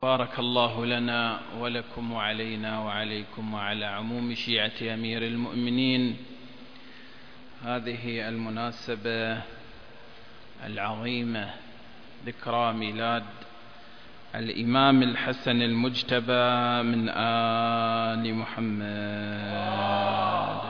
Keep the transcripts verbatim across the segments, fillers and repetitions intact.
بارك الله لنا ولكم وعلينا وعليكم وعلى عموم شيعة أمير المؤمنين. هذه المناسبة العظيمة ذكرى ميلاد الإمام الحسن المجتبى من آل محمد.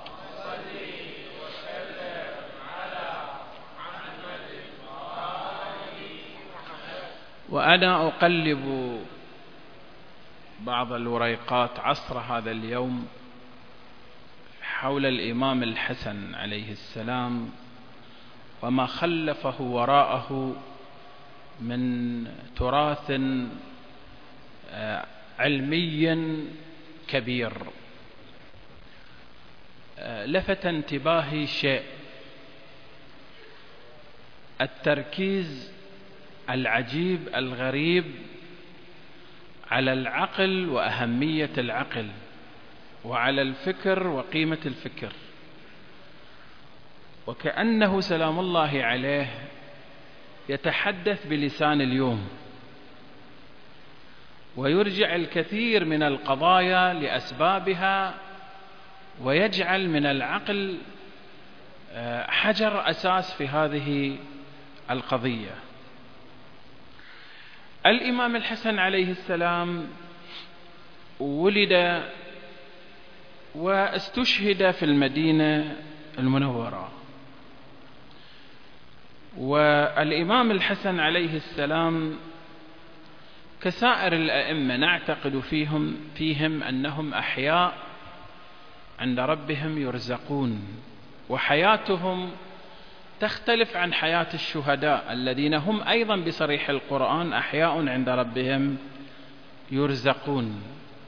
وأنا أقلب بعض الوريقات عصر هذا اليوم حول الإمام الحسن عليه السلام وما خلفه وراءه من تراث علمي كبير. لفت انتباهي شيء: التركيز العجيب الغريب على العقل وأهمية العقل، وعلى الفكر وقيمة الفكر، وكأنه سلام الله عليه يتحدث بلسان اليوم ويرجع الكثير من القضايا لأسبابها، ويجعل من العقل حجر أساس في هذه القضية. الإمام الحسن عليه السلام ولد واستشهد في المدينة المنورة، والإمام الحسن عليه السلام كسائر الأئمة نعتقد فيهم فيهم أنهم أحياء عند ربهم يرزقون، وحياتهم تختلف عن حياة الشهداء الذين هم أيضا بصريح القرآن أحياء عند ربهم يرزقون.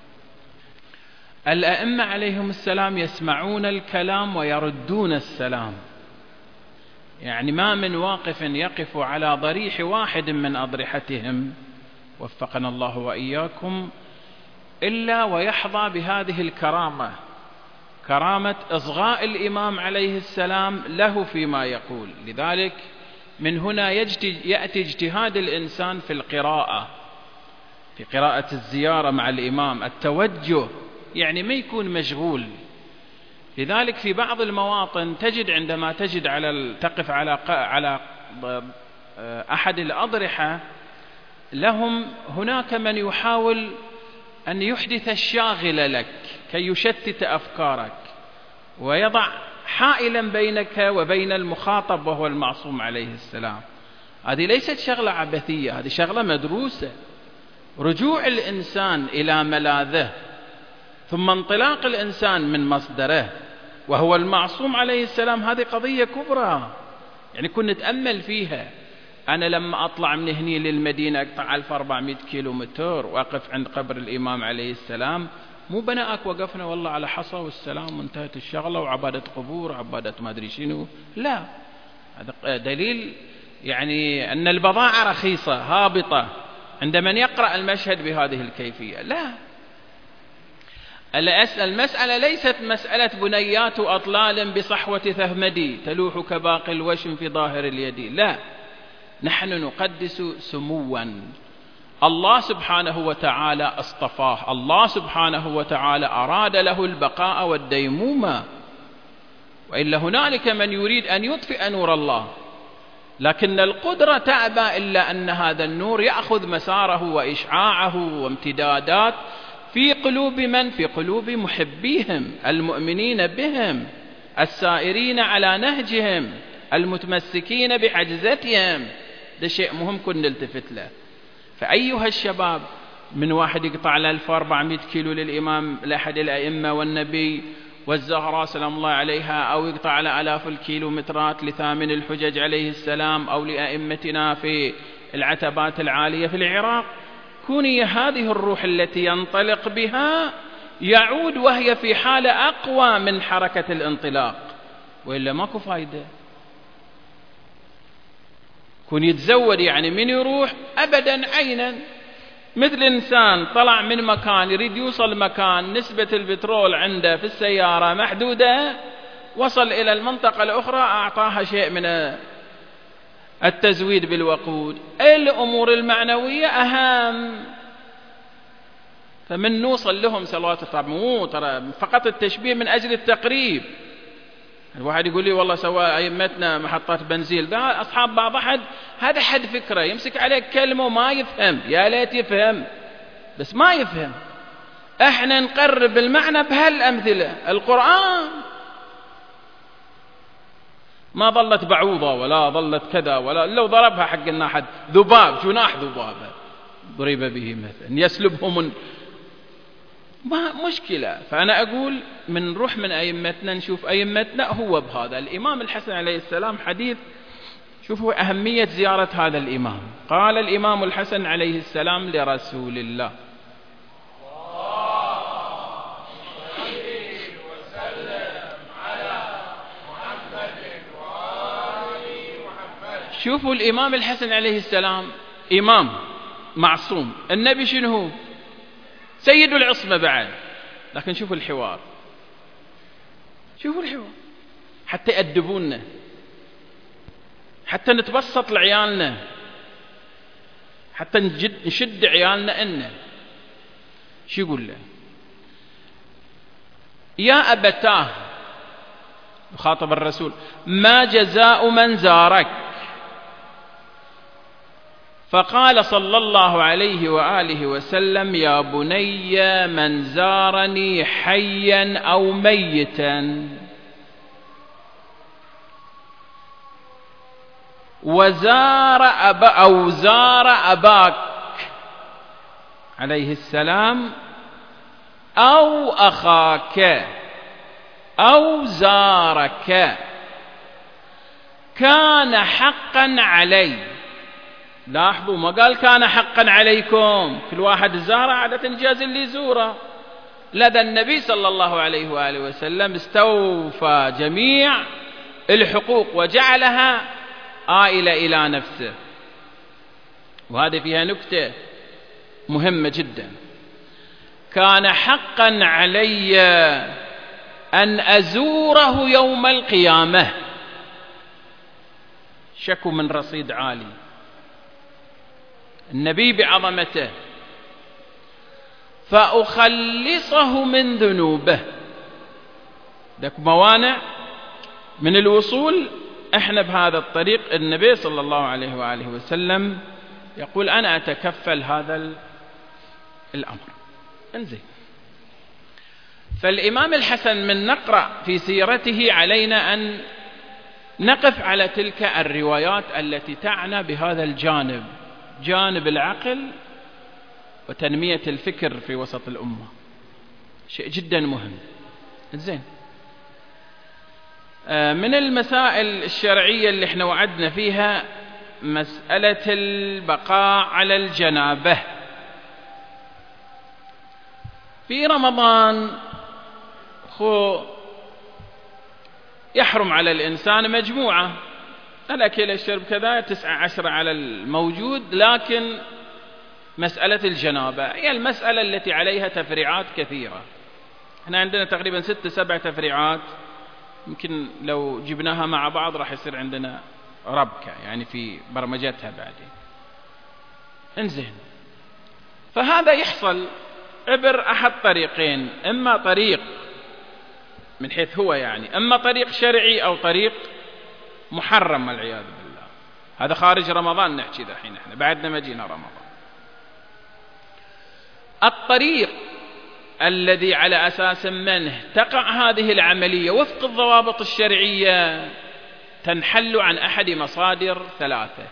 الأئمة عليهم السلام يسمعون الكلام ويردون السلام، يعني ما من واقف يقف على ضريح واحد من أضرحتهم وفقنا الله وإياكم إلا ويحظى بهذه الكرامة، كرامة إصغاء الإمام عليه السلام له فيما يقول. لذلك من هنا يأتي اجتهاد الإنسان في القراءة، في قراءة الزيارة مع الإمام، التوجه، يعني ما يكون مشغول. لذلك في بعض المواطن تجد عندما تجد على تقف على على أحد الأضرحة لهم هناك من يحاول أن يحدث الشاغل لك كي يشتت أفكارك ويضع حائلا بينك وبين المخاطب وهو المعصوم عليه السلام. هذه ليست شغلة عبثية، هذه شغلة مدروسة. رجوع الإنسان إلى ملاذه ثم انطلاق الإنسان من مصدره وهو المعصوم عليه السلام، هذه قضية كبرى، يعني كنا نتأمل فيها. أنا لما أطلع من هني للمدينة أقطع ألف وأربعمائة كيلو متر وأقف عند قبر الإمام عليه السلام، مو بناءك وقفنا والله على حصى والسلام وانتهت الشغلة وعبادة قبور عبادة ما أدري شنو، لا، هذا دليل يعني أن البضاعة رخيصة هابطة عند من يقرأ المشهد بهذه الكيفية. لا، المسألة ليست مسألة بنيات أطلال بصحوة ثهمدي تلوح كباقي الوشم في ظاهر اليد، لا، نحن نقدس سموا الله سبحانه وتعالى اصطفاه، الله سبحانه وتعالى أراد له البقاء والديمومة، وإلا هنالك من يريد أن يطفئ نور الله، لكن القدرة تأبى إلا أن هذا النور يأخذ مساره وإشعاعه وامتدادات في قلوب من؟ في قلوب محبيهم المؤمنين بهم السائرين على نهجهم المتمسكين بحجزتهم. ده شيء مهم كنا نلتفت له. فأيها الشباب، من واحد يقطع له ألف وأربعمائة كيلو للإمام لأحد الأئمة والنبي والزهراء سلام الله عليها، أو يقطع على آلاف الكيلومترات لثامن الحجج عليه السلام، أو لأئمتنا في العتبات العالية في العراق، كوني هذه الروح التي ينطلق بها يعود وهي في حالة أقوى من حركة الانطلاق، وإلا ماكو فايدة. كون يتزود يعني من يروح أبدا عينا، مثل إنسان طلع من مكان يريد يوصل مكان، نسبة البترول عنده في السيارة محدودة، وصل إلى المنطقة الأخرى أعطاها شيء من التزويد بالوقود. الأمور المعنوية أهم، فمن نوصل لهم صلوات الطاب مو ترى فقط التشبيه من أجل التقريب. الواحد يقول لي والله سوى أئمتنا محطات بنزين، ده أصحاب بعض أحد هذا حد فكرة يمسك عليك كلمة وما يفهم، يا ليت يفهم بس ما يفهم. احنا نقرب المعنى بهالأمثلة. القرآن ما ظلت بعوضة ولا ظلت كذا، ولا لو ضربها حق الناحد ذباب جناح ذبابة ضرب به مثلا يسلبهم ما مشكلة. فأنا أقول من نروح من أئمتنا نشوف أئمتنا هو بهذا. الإمام الحسن عليه السلام حديث، شوفوا أهمية زيارة هذا الإمام. قال الإمام الحسن عليه السلام لرسول الله شوفوا الإمام الحسن عليه السلام إمام معصوم، النبي شنو هو؟ سيد العصمة بعد. لكن شوفوا الحوار، شوفوا الحوار حتى يأدبوننا، حتى نتبسط لعيالنا، حتى نجد نشد عيالنا إنه شو يقول له؟ يا أبتاه، يخاطب الرسول، ما جزاء من زارك؟ فقال صلى الله عليه وآله وسلم يا بني من زارني حيا أو ميتا وزار أبا أو زار أباك عليه السلام أو أخاك أو زارك كان حقا علي. لاحظوا ما قال كان حقا عليكم، كل واحد زاره عادة جاز اللي يزوره. لدى النبي صلى الله عليه وآله وسلم استوفى جميع الحقوق وجعلها آئلة إلى نفسه. وهذه فيها نكتة مهمة جدا. كان حقا علي أن أزوره يوم القيامة، شكو من رصيد عالي النبي بعظمته، فأخلصه من ذنوبه. لك موانع من الوصول، احنا بهذا الطريق النبي صلى الله عليه وآله وسلم يقول أنا أتكفل هذا الأمر. انزين، فالإمام الحسن من نقرأ في سيرته علينا أن نقف على تلك الروايات التي تعنى بهذا الجانب، جانب العقل وتنمية الفكر في وسط الأمة، شيء جدا مهم. زين، من المسائل الشرعية اللي احنا وعدنا فيها مسألة البقاء على الجنابة في رمضان. خو يحرم على الإنسان مجموعة، الأكل الشرب كذا، تسعة عشر على الموجود، لكن مسألة الجنابة هي المسألة التي عليها تفريعات كثيرة. احنا عندنا تقريبا ست سبع تفريعات، يمكن لو جبناها مع بعض راح يصير عندنا ربكة يعني في برمجتها بعدين. انزين، فهذا يحصل عبر أحد طريقين، إما طريق من حيث هو يعني إما طريق شرعي أو طريق محرم والعياذ بالله. هذا خارج رمضان نحكي دحين، احنا بعدنا ما جينا رمضان. الطريق الذي على أساس منه تقع هذه العملية وفق الضوابط الشرعية تنحل عن أحد مصادر ثلاثة: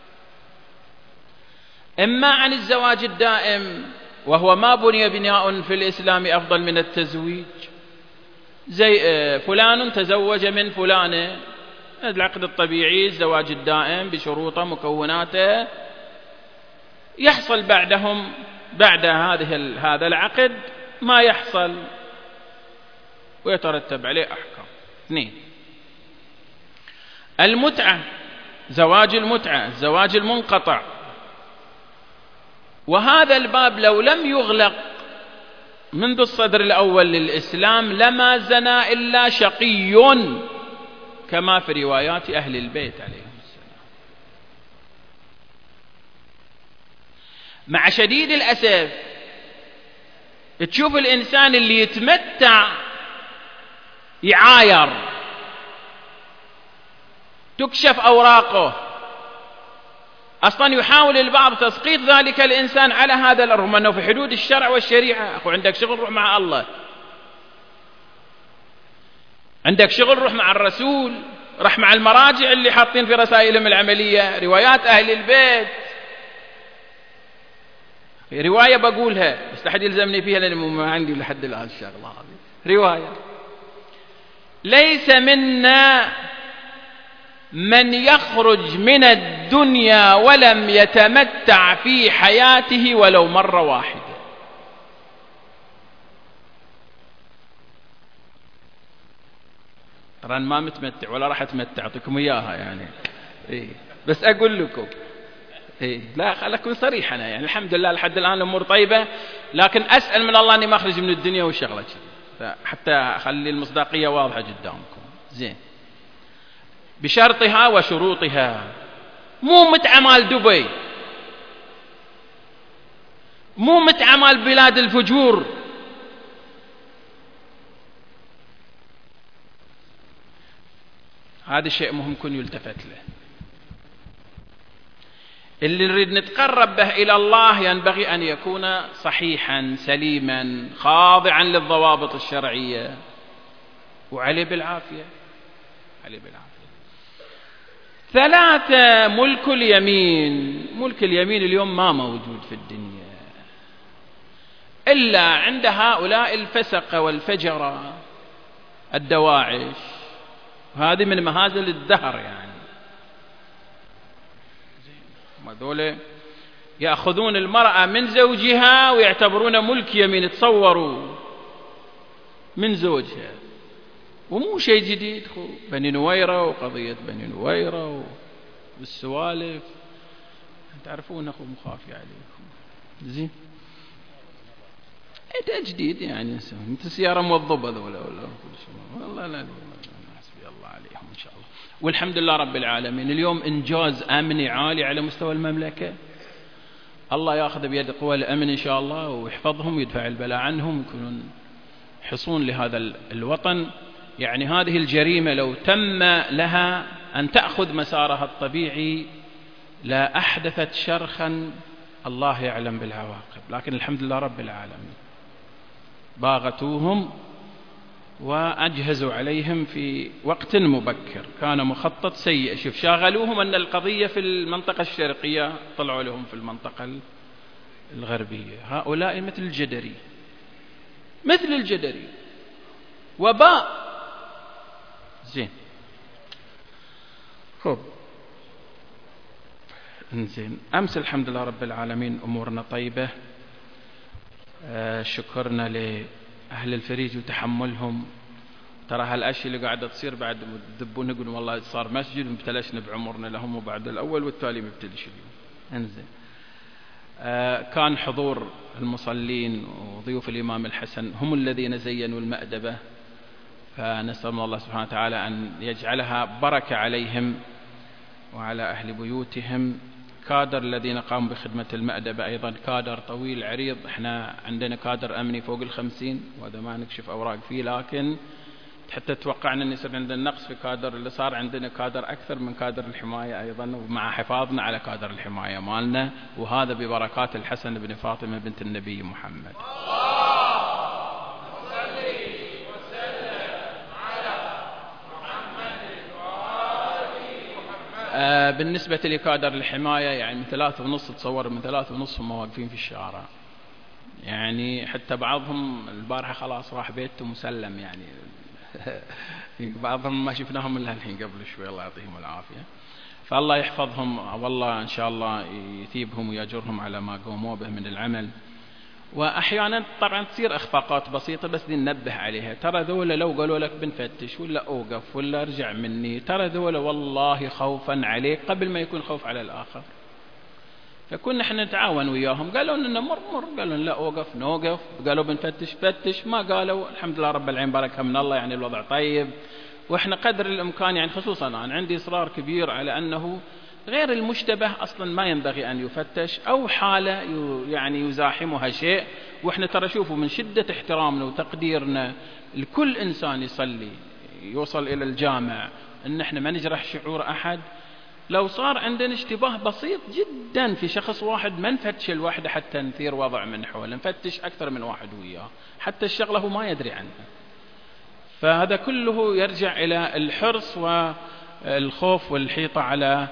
إما عن الزواج الدائم، وهو ما بني بناء في الإسلام أفضل من التزويج، زي فلان تزوج من فلانة، العقد الطبيعي الزواج الدائم بشروطه مكوناته، يحصل بعدهم بعد هذه هذا العقد ما يحصل ويترتب عليه أحكام. اثنين، المتعة، زواج المتعة، الزواج المنقطع، وهذا الباب لو لم يغلق منذ الصدر الأول للإسلام لما زنى إلا شقي، كما في روايات أهل البيت عليهم السلام. مع شديد الأسف تشوف الإنسان اللي يتمتع يعاير، تكشف أوراقه، أصلا يحاول البعض تسقيط ذلك الإنسان على هذا رغم أنه في حدود الشرع والشريعة. أخو عندك شغل روح مع الله، عندك شغل روح مع الرسول، رح مع المراجع اللي حاطين في رسائلهم العملية روايات أهل البيت. في رواية بقولها بس لحد يلزمني فيها لأن ما عندي لحد الآن الشغلة هذه. رواية: ليس منا من يخرج من الدنيا ولم يتمتع في حياته ولو مرة واحدة. ترى أنا ما متمتع ولا راح أتمتع، أعطيكم إياها يعني إيه، بس أقول لكم إيه، لا خلكم صريح. أنا يعني الحمد لله لحد الآن الأمور طيبة، لكن أسأل من الله أني ما أخرج من الدنيا وشغلة حتى أخلي المصداقية واضحة قدامكم. زين، بشرطها وشروطها. مو متعة مال دبي، مو متعة مال بلاد الفجور. هذا الشيء مهم كن يلتفت له. اللي نريد نتقرب به إلى الله ينبغي أن يكون صحيحا سليما خاضعا للضوابط الشرعية، وعليه بالعافية، عليه بالعافية. ثلاثة: ملك اليمين. ملك اليمين اليوم ما موجود في الدنيا إلا عند هؤلاء الفسقة والفجرة الدواعش، هذه من مهازل الدهر يعني. هذول يأخذون المرأة من زوجها ويعتبرون ملك يمين، تصوروا، من زوجها. ومو شيء جديد، خو بني نويرة وقضية بني نويرة والسوالف تعرفون. أخو مخافي عليكم زين، إيه جديد يعني. أنت سيارة موظبة ذولا ولا والله لا حسبي الله عليهم إن شاء الله. والحمد لله رب العالمين اليوم إنجاز أمني عالي على مستوى المملكة. الله يأخذ بيد قوى الأمن إن شاء الله ويحفظهم ويدفع البلاء عنهم، يكونون حصون لهذا الوطن. يعني هذه الجريمة لو تم لها أن تأخذ مسارها الطبيعي لا أحدثت شرخا الله يعلم بالعواقب، لكن الحمد لله رب العالمين باغتوهم وأجهزوا عليهم في وقت مبكر، كان مخطط سيء. شوف شاغلوهم أن القضية في المنطقة الشرقية، طلعوا لهم في المنطقة الغربية. هؤلاء مثل الجدري، مثل الجدري، وباء. زين، خب انزين. أمس الحمد لله رب العالمين أمورنا طيبة، آه شكرنا لأهل الفريج وتحملهم. ترى هالأشياء اللي قاعدة تصير بعد دبون يقولون والله صار مسجد ومبتلشنا بعمرنا لهم وبعد الأول والتالي مبتلش اليوم. انزين، آه كان حضور المصلين وضيوف الإمام الحسن هم الذين زينوا المأدبة، فنسأل الله سبحانه وتعالى أن يجعلها بركة عليهم وعلى أهل بيوتهم. كادر الذين قاموا بخدمة المأدبة أيضا كادر طويل عريض. احنا عندنا كادر أمني فوق الخمسين وهذا ما نكشف أوراق فيه، لكن حتى توقعنا أن يصير عندنا نقص في كادر اللي صار عندنا كادر أكثر من كادر الحماية أيضا، ومع حفاظنا على كادر الحماية مالنا، وهذا ببركات الحسن بن فاطمة بنت النبي محمد. آه بالنسبة لكادر الحماية يعني من ثلاثة ونص، تصور من ثلاثة ونص هم واقفين في الشارع، يعني حتى بعضهم البارحة خلاص راح بيته مسلم، يعني بعضهم ما شفناهم إلا الحين قبل شوي، الله يعطيهم العافية. فالله يحفظهم والله إن شاء الله يثيبهم ويأجرهم على ما قوموا به من العمل. وأحيانا طبعا تصير إخفاقات بسيطة بس دي ننبه عليها. ترى ذولا لو قالوا لك بنفتش ولا أوقف ولا ارجع مني، ترى ذولا والله خوفا عليك قبل ما يكون خوف على الآخر. فكنا احنا نتعاون وياهم، قالوا لنا مر مر، قالوا لا أوقف نوقف، قالوا بنفتش فتش، ما قالوا. الحمد لله رب العالمين بركة من الله، يعني الوضع طيب. وإحنا قدر الإمكان يعني خصوصا أنا عندي إصرار كبير على أنه غير المشتبه أصلا ما ينبغي أن يفتش، أو حالة يعني يزاحمها شيء. وإحنا ترى شوفوا من شدة احترامنا وتقديرنا لكل إنسان يصلي يوصل إلى الجامع أن إحنا ما نجرح شعور أحد، لو صار عندنا اشتباه بسيط جدا في شخص واحد ما نفتش الوحدة حتى نثير وضع من حول، نفتش أكثر من واحد وياه حتى الشغلة هو ما يدري عنها. فهذا كله يرجع إلى الحرص والخوف والحيطة على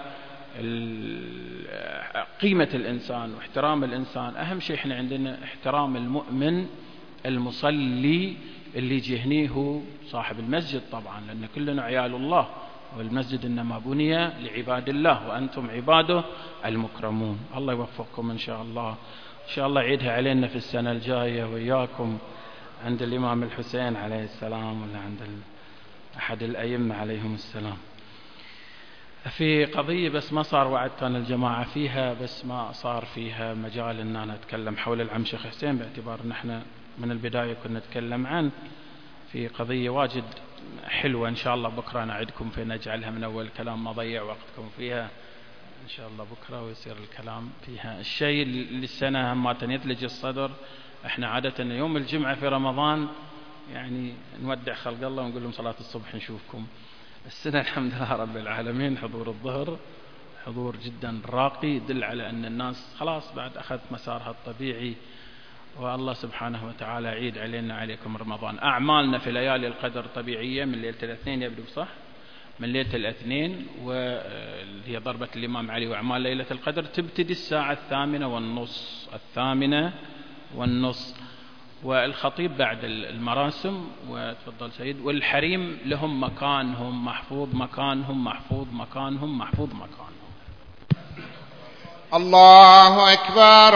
قيمة الإنسان واحترام الإنسان. أهم شيء إحنا عندنا احترام المؤمن المصلي اللي يجهنيه صاحب المسجد طبعا، لأن كلنا عيال الله، والمسجد إنما بني لعباد الله وأنتم عباده المكرمون. الله يوفقكم إن شاء الله. إن شاء الله يعيدها علينا في السنة الجاية وإياكم عند الإمام الحسين عليه السلام، ولا عند أحد الأئمة عليهم السلام. في قضية بس ما صار وعدت أنا الجماعة فيها، بس ما صار فيها مجال أن أنا أتكلم حول العم شيخ حسين، باعتبار أن احنا من البداية كنا نتكلم عن في قضية واجد حلوة. إن شاء الله بكرة نعدكم في نجعلها من أول كلام، ما ضيع وقتكم فيها إن شاء الله بكرة ويصير الكلام فيها. الشيء للسنة هم يثلج الصدر، احنا عادة يوم الجمعة في رمضان يعني نودع خلق الله ونقول لهم صلاة الصبح نشوفكم. السنة الحمد لله رب العالمين حضور الظهر حضور جدا راقي، يدل على أن الناس خلاص بعد أخذت مسارها الطبيعي، والله سبحانه وتعالى يعيد علينا عليكم رمضان. أعمالنا في ليالي القدر طبيعية من ليلة الاثنين، يبدو صح من ليلة الاثنين، واللي هي ضربة الإمام علي، وأعمال ليلة القدر تبتدي الساعة الثامنة والنص الثامنة والنص والخطيب بعد المراسم. وتفضل سيد. والحريم لهم مكانهم محفوظ مكانهم محفوظ مكانهم محفوظ مكانهم. الله أكبر.